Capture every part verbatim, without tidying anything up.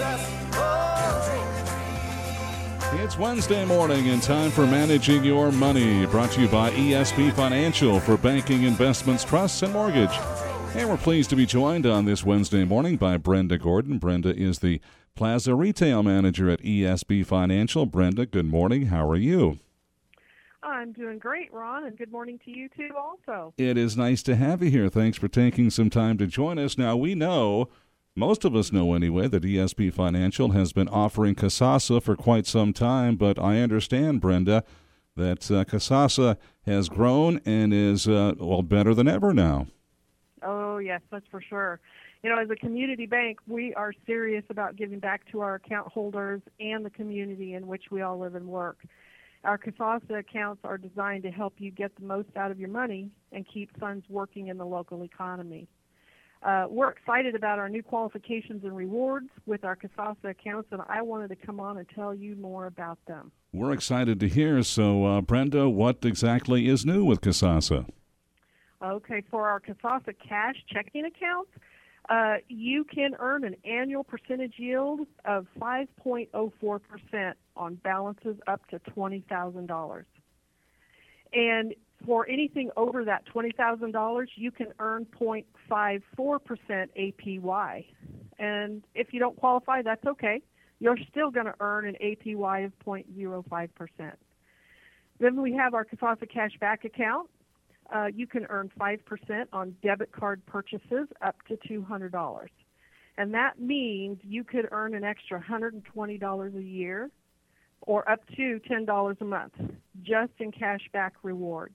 It's Wednesday morning and time for Managing Your Money, brought to you by E S B Financial for banking, investments, trusts, and mortgage. And we're pleased to be joined on this Wednesday morning by Brenda Gordon. Brenda is the Plaza Retail Manager at E S B Financial. Brenda, good morning. How are you? I'm doing great, Ron, and good morning to you too also. It is nice to have you here. Thanks for taking some time to join us. Now, we know, most of us know anyway, that E S B Financial has been offering Kasasa for quite some time, but I understand, Brenda, that uh, Kasasa has grown and is, uh, well, better than ever now. Oh, yes, that's for sure. You know, as a community bank, we are serious about giving back to our account holders and the community in which we all live and work. Our Kasasa accounts are designed to help you get the most out of your money and keep funds working in the local economy. Uh, we're excited about our new qualifications and rewards with our Kasasa accounts, and I wanted to come on and tell you more about them. We're excited to hear. So, uh, Brenda, what exactly is new with Kasasa? Okay, for our Kasasa Cash checking accounts, uh, you can earn an annual percentage yield of five point zero four percent on balances up to twenty thousand dollars. And for anything over that twenty thousand dollars, you can earn zero point five four percent A P Y. And if you don't qualify, that's okay. You're still going to earn an A P Y of zero point zero five percent. Then we have our Kasasa Cash Back account. Uh, you can earn five percent on debit card purchases up to two hundred dollars. And that means you could earn an extra one hundred twenty dollars a year or up to ten dollars a month just in cash back rewards.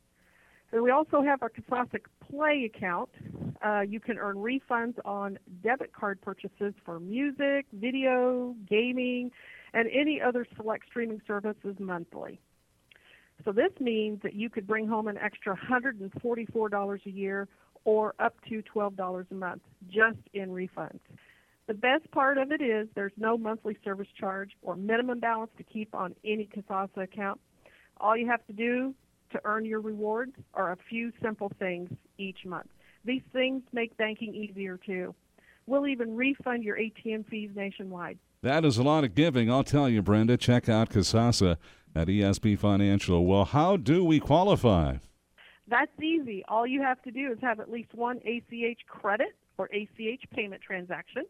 And we also have our Kasasa Play account. Uh, you can earn refunds on debit card purchases for music, video, gaming, and any other select streaming services monthly. So this means that you could bring home an extra one hundred forty-four dollars a year or up to twelve dollars a month just in refunds. The best part of it is there's no monthly service charge or minimum balance to keep on any Kasasa account. All you have to do to earn your rewards are a few simple things each month. These things make banking easier too. We'll even refund your A T M fees nationwide. That is a lot of giving. I'll tell you, Brenda, check out Kasasa at E S B Financial. Well, how do we qualify? That's easy. All you have to do is have at least one A C H credit or A C H payment transaction,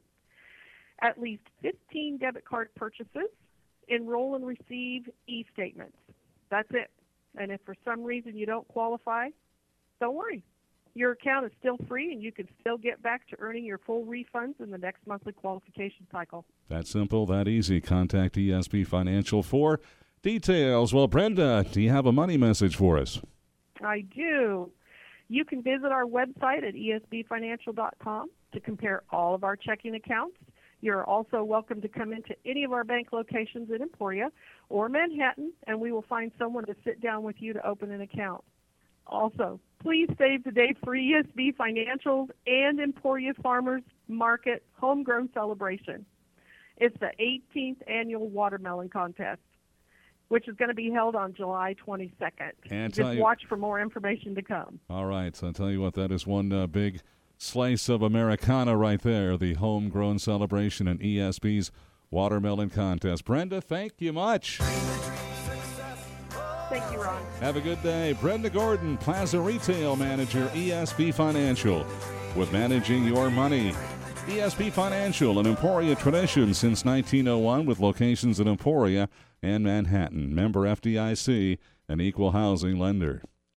at least fifteen debit card purchases, enroll and receive e-statements. That's it. And if for some reason you don't qualify, don't worry. Your account is still free, and you can still get back to earning your full refunds in the next monthly qualification cycle. That simple, that easy. Contact E S B Financial for details. Well, Brenda, do you have a money message for us? I do. You can visit our website at E S B financial dot com to compare all of our checking accounts. You're also welcome to come into any of our bank locations in Emporia or Manhattan, and we will find someone to sit down with you to open an account. Also, please save the date for E S B Financial's and Emporia Farmers Market Homegrown Celebration. It's the eighteenth annual watermelon contest, which is going to be held on July twenty-second. And Just you, watch for more information to come. All right. So I'll tell you what, that is one uh, big slice of Americana right there, the homegrown celebration and E S B's watermelon contest. Brenda, thank you much. Thank you, Ron. Have a good day. Brenda Gordon, Plaza Retail Manager, E S B Financial, with Managing Your Money. E S B Financial, an Emporia tradition since nineteen oh one, with locations in Emporia and Manhattan. Member F D I C, an equal housing lender.